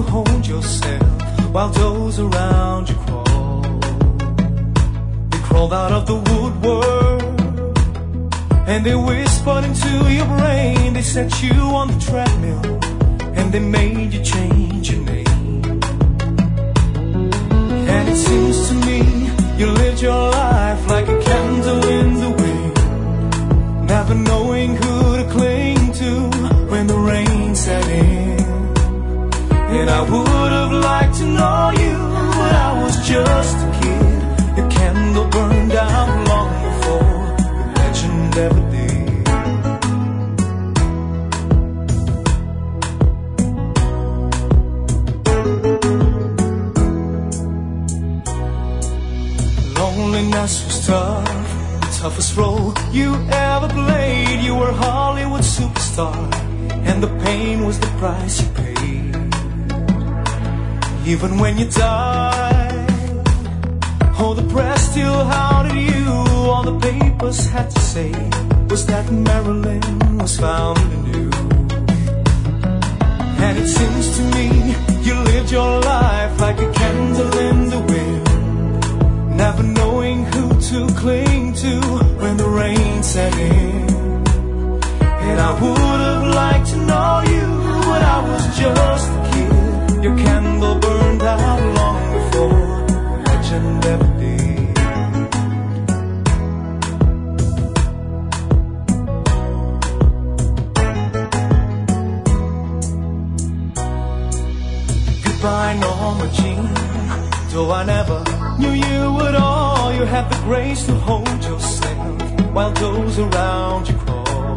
hold yourself while those around you crawl. They crawled out of the woodwork and they whispered into your brain. They set you on the treadmill and they made you change your name. And it seems to me you lived your life like a candle in the wind, never knowing who to cling to when the rain set in. And I would have liked to know you, but I was just a kid. Your candle burned out long before the legend ever did. Loneliness was tough, the toughest role you ever played. You were Hollywood superstar, and the pain was the price you paid. Even when you died, oh, the press still hounded you. All the papers had to say was that Marilyn was found anew. And it seems to me you lived your life like a candle in the wind, never knowing who to cling to when the rain set in. And I would have liked to know you, but I was just a kid. Your candle burned out long before the legend ever did. Goodbye, Norma Jean. Though I never knew you at all, you had the grace to hold yourself while those around you crawl.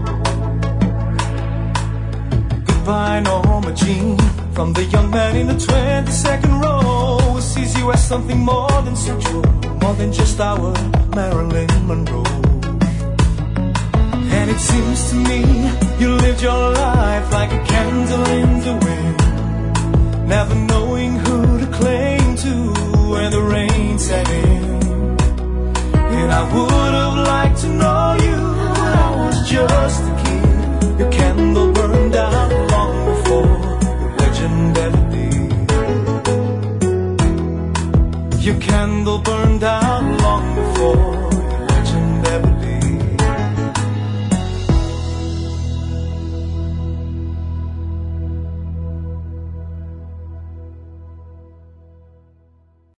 Goodbye, Norma Jean. From the young man in the 22nd row who sees you as something more than sexual, more than just our Marilyn Monroe. And it seems to me you lived your life like a candle in the wind, never knowing who to cling to when the rain set in. And I would have liked to know you, but I was just a kid. Your candle burned out long before ever did. Your candle burned out long before